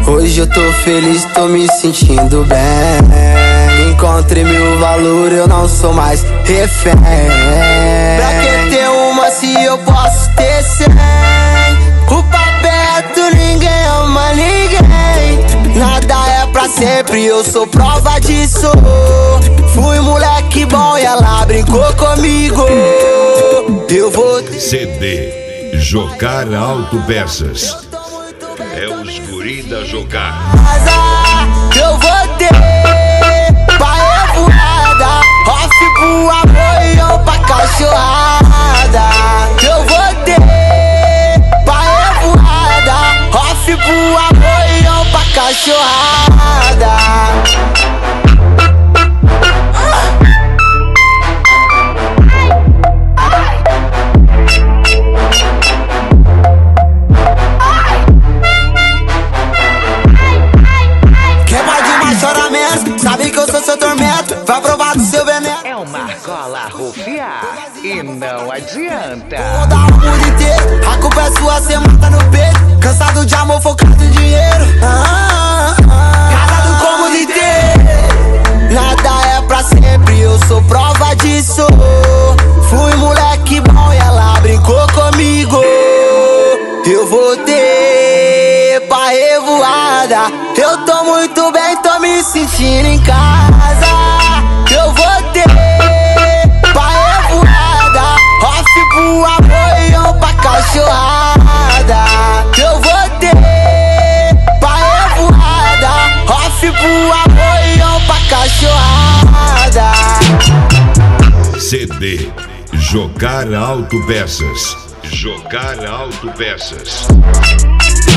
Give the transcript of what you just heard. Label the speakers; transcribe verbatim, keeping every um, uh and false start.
Speaker 1: Hoje eu tô feliz, tô me sentindo bem. Encontrei meu valor, eu não sou mais refém. Pra que ter uma se eu posso ter cem? O papeto, ninguém ama ninguém. Nada é pra sempre, eu sou prova disso. Fui moleque bom e ela brincou comigo. Eu vou ter
Speaker 2: C D Jogar Autopeças. É os guri da Jogar.
Speaker 1: Eu vou ter pra revoada, off pro amor e eu pra cachorrada. Eu vou ter pra revoada, off pro amor e eu pra cachorrada. Sabe que eu sou seu tormento, vai provar do seu veneno.
Speaker 3: É uma cola rufiar e não adianta.
Speaker 1: Vou dar o mundo inteiro, a culpa é sua, cê mata no peito. Cansado de amor, focado em dinheiro. ah, ah, ah. Casado com o mundo inteiro. Nada é pra sempre, eu sou prova disso. Fui moleque bom e ela brincou comigo. Eu vou ter pra revoada. Eu tô muito bem, tô me sentindo em casa. Eu vou ter pra revoada, off pro amor e eu pra cachorrada. Eu vou ter pra revoada, off pro amor e eu pra cachorrada.
Speaker 2: C D Jogar Autopeças. Jogar Autopeças.